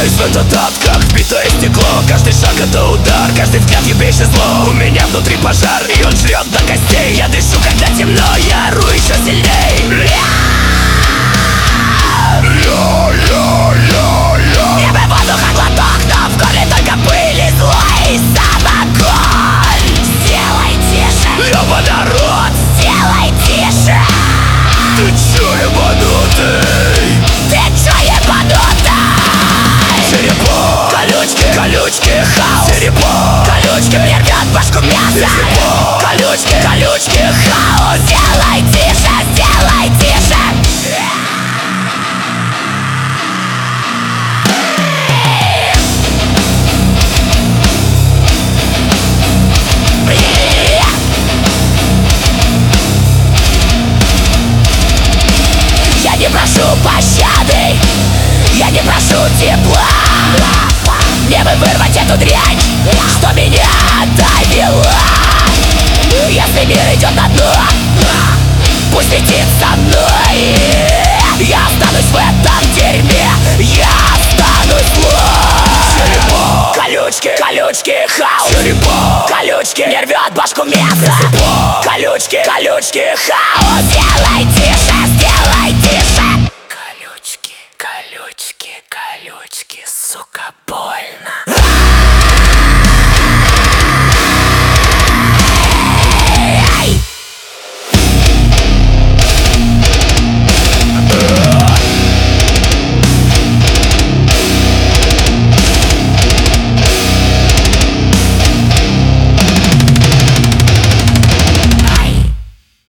Врываюсь в этот ад, как вбитое стекло. Каждый шаг это удар, каждый взгляд ебейший зло. У меня внутри пожар, и он жрет до костей. Я дышу, когда темно, я ору еще сильней. Небо, воздух, глоток, но в горле только пыль и злой самогон. Сделай тише, ёба народ, сделай тише. Ты чё, ебанутый? Ты чё, ебанутый? Черепок, колючки, колючки, хаос. Черепок, колючки, мне рвет башку мясо. Черепок, колючки, колючки, хаос. Сделай тише, сделай тише. Я не прошу пощады, я не прошу тепла. Мне бы вырвать эту дрянь, что меня давила. Если мир идет на дно, пусть летит со мной. Я останусь в этом дерьме, я останусь злой. Черепок, колючки, колючки, хаос. Черепок, колючки, мне рвет башку мясо. Колючки, колючки, хаос. Делай